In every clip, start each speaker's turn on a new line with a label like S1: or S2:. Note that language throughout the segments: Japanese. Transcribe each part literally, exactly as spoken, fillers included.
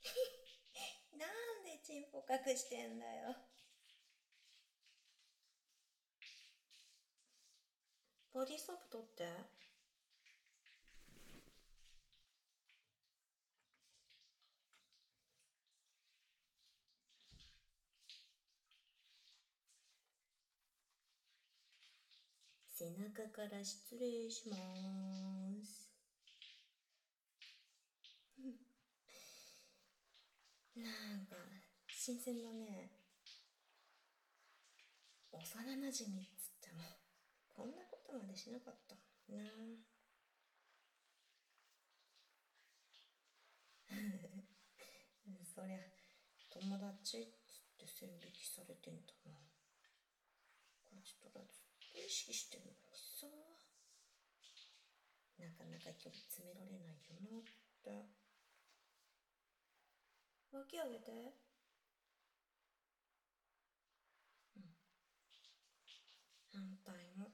S1: なんでチンポ隠してんだよ。ボディーソープ取って。背中から失礼しまーす。なんか新鮮だね。幼なじみっつってもこんなことまでしなかったな。そりゃ友達っつって線引きされてんだな。こちとらずっと意識してんのにさ、なかなか距離詰められないよなって。脇上げて。うん、反対も。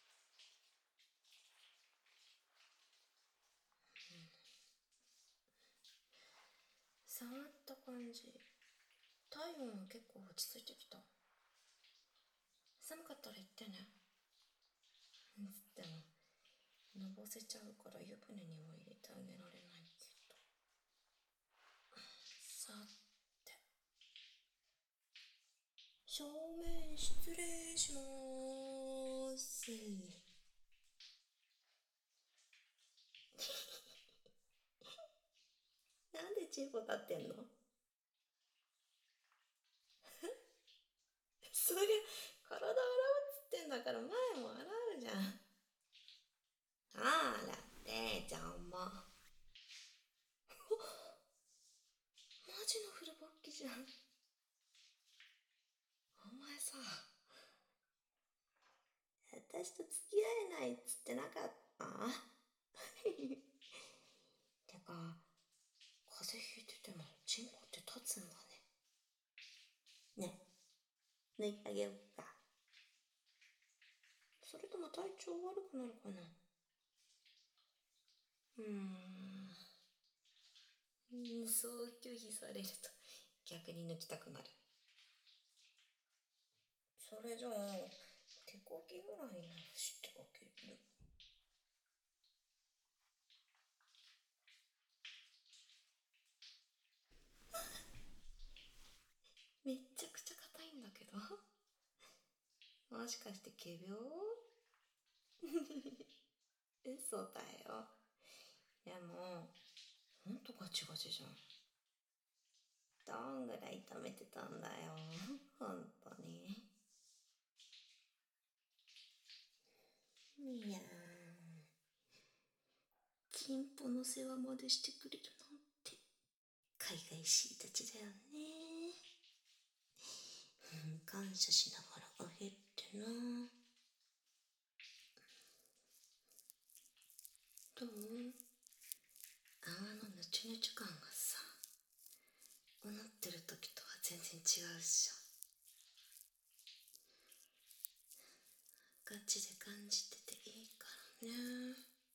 S1: 触った感じ、体温は結構落ち着いてきた。寒かったら言ってね。でものぼせちゃうから湯船には入れてあげられないけど。さて、正面失礼しまーす。なんでチンポ立ってんの？そりゃ体洗うっつってんだから前も洗うじゃん。あら、てーちゃんも。マジのフルボッキじゃん。お前さ、私と付き合えないっつってなかった？てか、風邪ひいててもチンポって立つんだね。ね、抜いてあげようか。それとも体調悪くなるかな。うーん、そう拒否されると逆に抜きたくなる。それじゃあ手こぎぐらいのしてあげる。めっちゃくちゃ硬いんだけど。もしかして仮病？嘘だよ。でもほんとガチガチじゃん。どんぐらい痛めてたんだよ、ほんとに。いやー、チンポの世話までしてくれるなんて海外しいたちだよね。感謝しながらあげってな。どう？泡のぬちゅぬちゅ感がさ、うなってる時とは全然違うっしょ。ガチで感じてていいからね。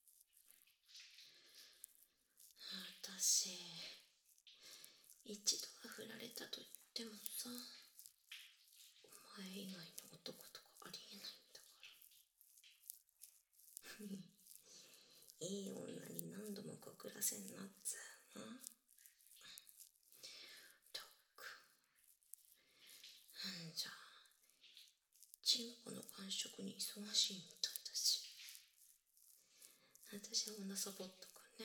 S1: 私一度は振られたと言ってもさ、お前以外の男とかありえないんだから。いい女に何度も告らせんなっつうの。とっくんじゃチンポの感触に忙しいみたいだし、私は女サボっとくね。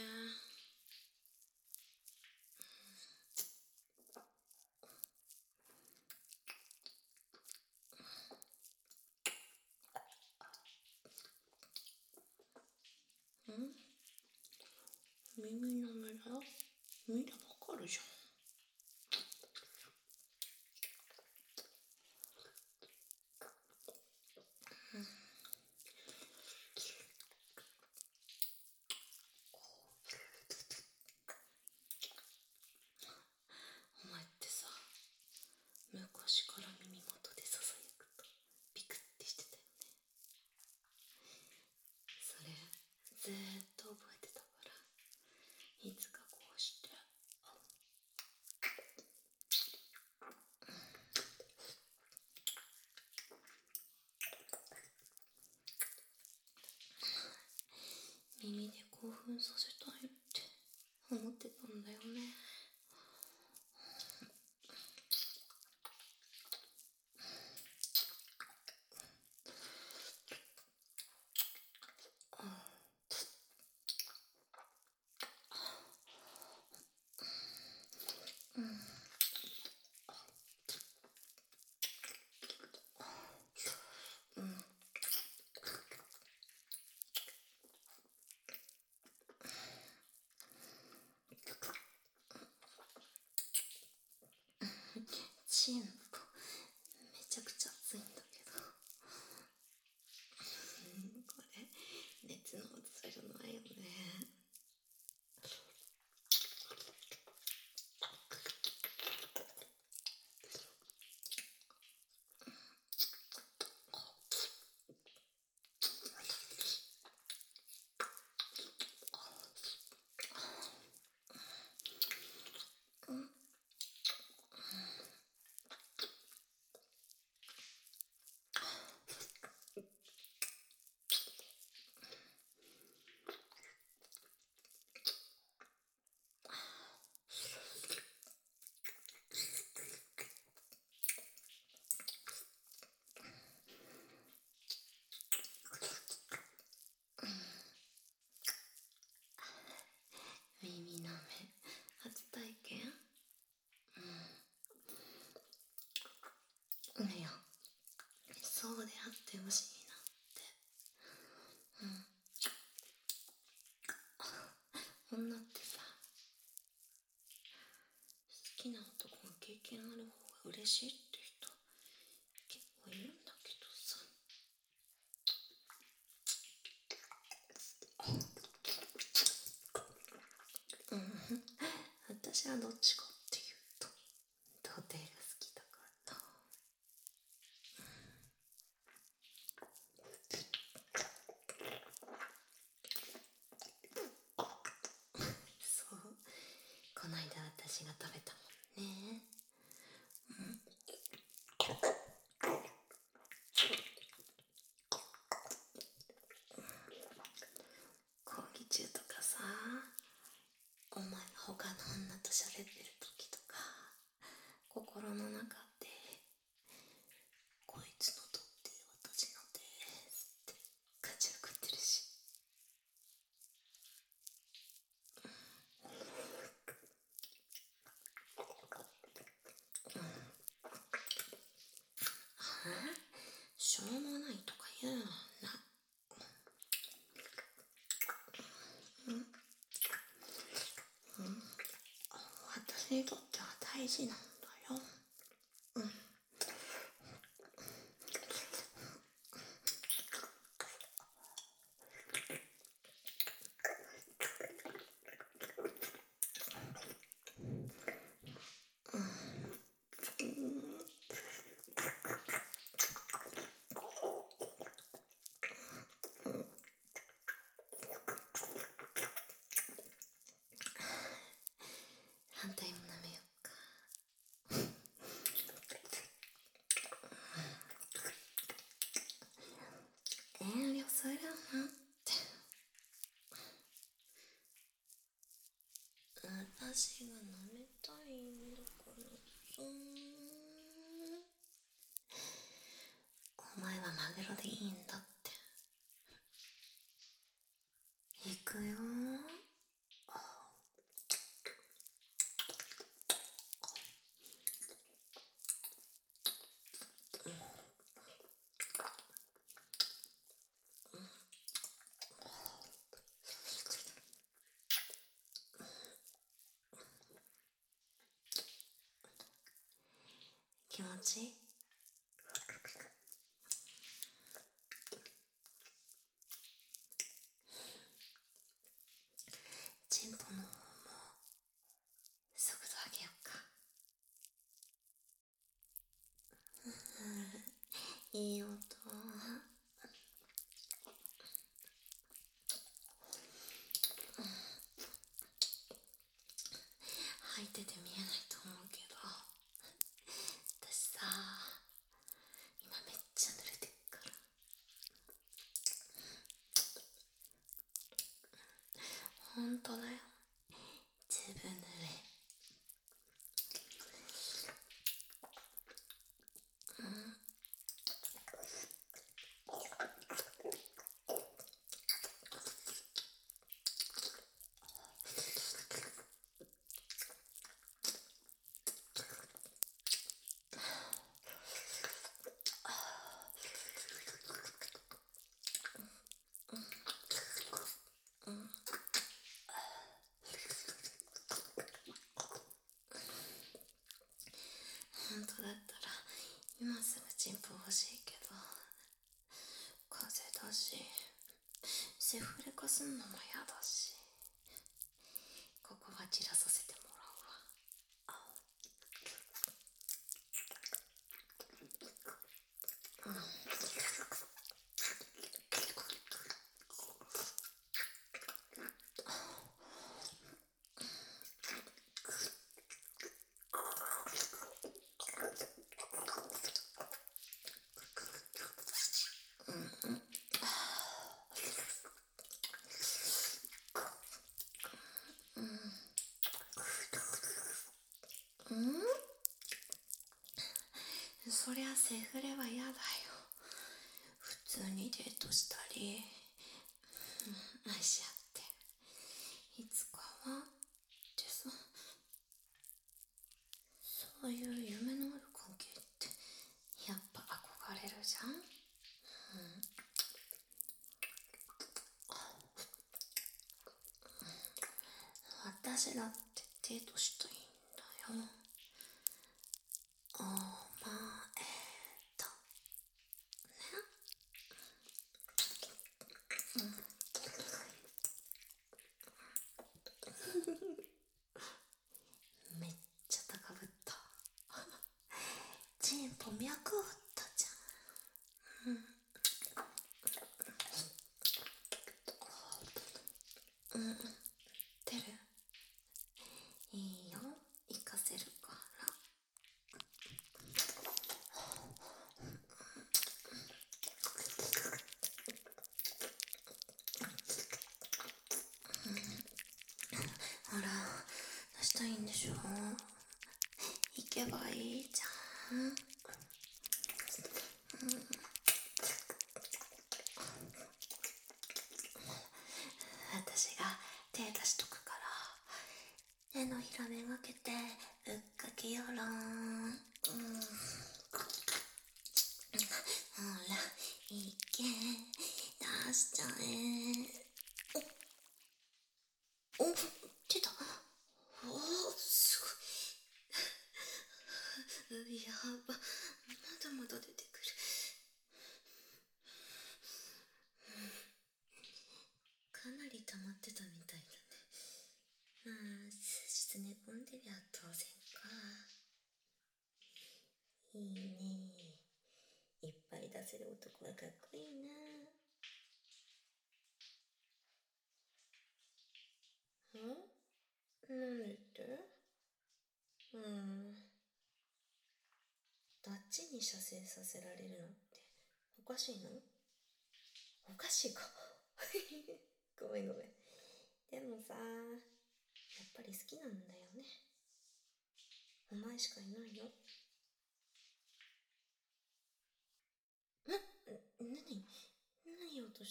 S1: ん？耳の裏？見ればわかるじゃん。お前ってさ、昔から耳元でささやくとビクってしてたよね。それずーっと覚えてたから、いつかこうして奮させたいって思ってたんだよね。チームとめちゃくちゃ暑いんだけどこれ熱のことじゃないよね。耳の目初体験。うんいやそうであってほしいなって。うん女ってさ、好きな男が経験ある方が嬉しいって人結構いるんだけどさ。うん私はどっちかっていうと童貞が好きだからな。そうこないだ私が食べたもんね。講義中とかさ、お前が他の女と喋ってる時とか心の中でこいつのとって私のですって勝ち送ってるし。しょうもないとか言うな。私にとっては大事なんだよ。反対も舐めようか。遠慮するなって。私が舐めたいんだからさ。お前はマグロでいいんだって。行くよ。気持ちいい？チンポの方も速度上げようか。いい音。履いてて見えないと思うけど私さほんとだよ。ずぶ濡れ。本当だったら今すぐチンポ欲しいけど、風邪だしセフレ化すんのもやだし、ここは散らさせてもらうわ。うん、うん、そりゃセフレは嫌だよ。普通にデートしたり、うん、愛し合っていつかはってさ、そういう夢のある関係ってやっぱ憧れるじゃん。うん、私だってデートしたいんだよ。お前とめっちゃ高ぶった。チンポ脈打ったじゃん。うん、うん、出る？いいよ、行かせるから。ほら、出したいんでしょ。行けばいいじゃん。うん、私が手出しとくから、手のひらめがけてぶっかけよろん。うん、ほら、いけ、出しちゃえ。お、お、出た。おー、すごい。やば、まだまだ出てくる。かなり溜まってたみたいだね。まあ、数日寝込んでりゃ当然か。いいね。いっぱい出せる男はかっこいいな。ん？なんでって？うん。どっちに射精させられるのっておかしいの？おかしいか。ごめんごめん。でもさ、やっぱり好きなんだよね。お前しかいないの。ん？な、何？何言おうとした？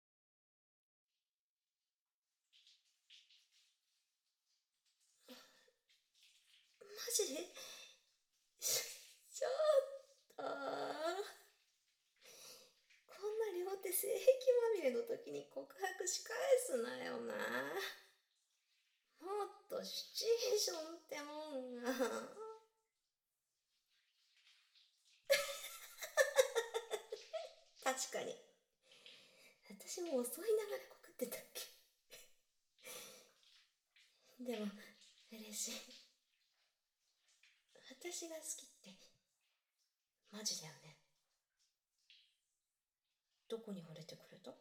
S1: マジ？ちょっと、こんな両手性癖まみれの時に告白し返すなよな。もっとシチュエーションってもんが。確かに。私も襲いながら告ってたっけ。でも、嬉しい。私が好きって、マジだよね。どこに惚れてくれた？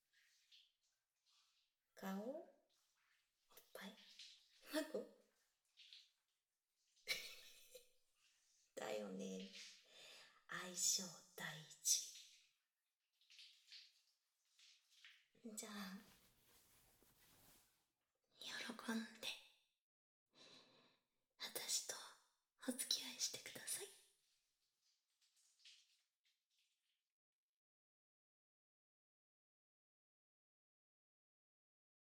S1: 顔？おっぱい？顎？だよね。相性大事。じゃあ、 ファン